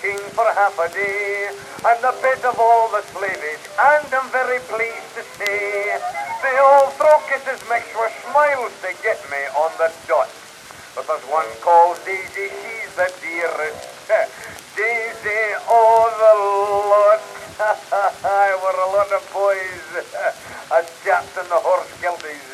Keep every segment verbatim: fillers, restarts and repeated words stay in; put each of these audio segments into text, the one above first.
king for half a day, and the bit of all the slavish, and I'm very pleased to say, they all throw kisses mixed with smiles to get me on the dot. But there's one called Daisy, she's the dearest. Daisy, oh the lot. We're a lot of boys, as chaps in the horse kilties.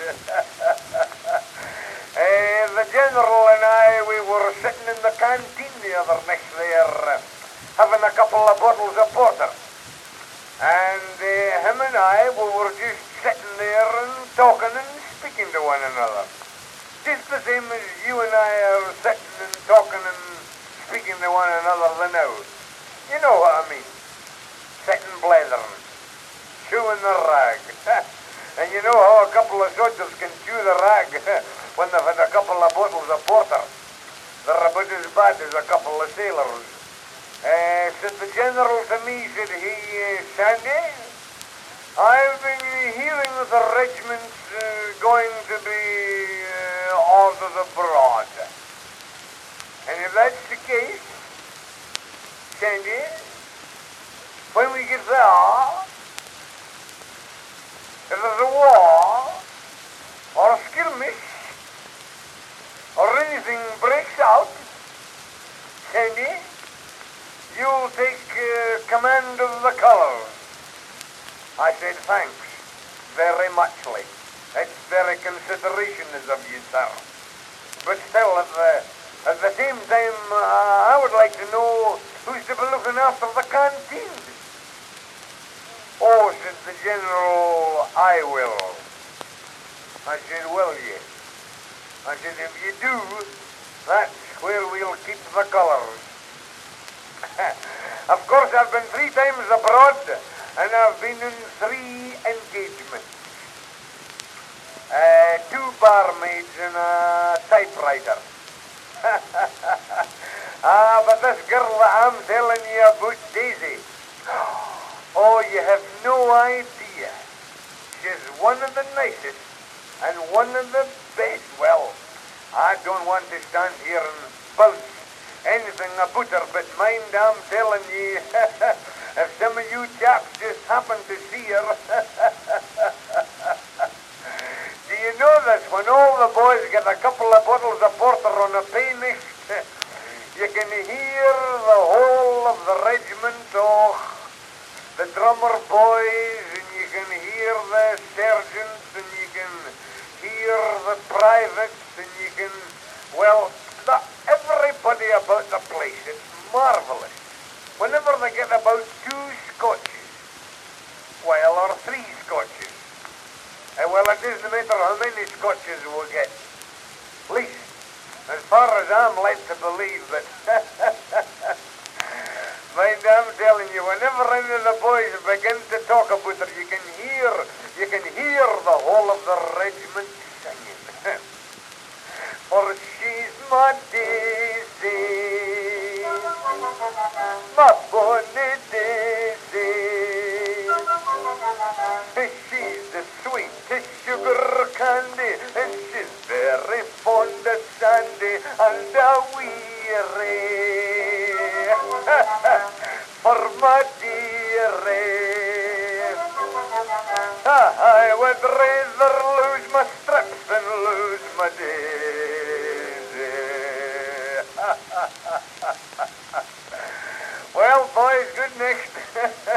Uh, the General and I, we were sitting in the canteen the other night there, having a couple of bottles of porter. And uh, him and I, we were just sitting there and talking and speaking to one another. Just the same as you and I are sitting and talking and speaking to one another now. You know what I mean. Sitting blethering, chewing the rag. And you know how a couple of soldiers can chew the rag when they've had a couple of bottles of porter. They're about as bad as a couple of sailors. Uh, said the General to me, said he, uh, Sandy, I've been hearing that the regiment's uh, going to be uh, ordered abroad. And if that's the case, Sandy, when we get there, if there's a war, or a skirmish, or anything breaks out, Sandy, you'll take uh, command of the colours. I said, thanks, very muchly. That's very considerationist of you, sir. But still, at the, at the same time, uh, I would like to know who's to be looking after the canteen. Oh, said the General, I will. I said, will you? I said, if you do, that's where we'll keep the colours. Of course, I've been three times abroad, and I've been in three engagements. Uh, two barmaids and a typewriter. Ah, but this girl that I'm telling you about, Daisy, oh, you have no idea. She's one of the nicest and one of the best. Well, I don't want to stand here and bounce anything about her, but mind I'm telling you, if some of you chaps just happen to see her, do you know this? When all the boys get a couple of bottles of porter on a pay next, you can hear the whole of the regiment, oh, the drummer boys, and you can hear the sergeants, and you can hear the privates, and you can, well, the, everybody about the place. It's marvelous. Whenever they get about two scotches, well, or three scotches, uh, well, it doesn't matter how many scotches we get. At least, as far as I'm led to believe, but mind, I'm telling you, whenever any of the boys begin to talk about her, you can hear, you can hear the whole of the regiment singing. For she's my Daisy, my bonny Daisy. She's the sweetest sugar candy, and she's very fond of Sandy and a weary. For my dearie, I would rather lose my strips than lose my Daisy. Well, boys, good night.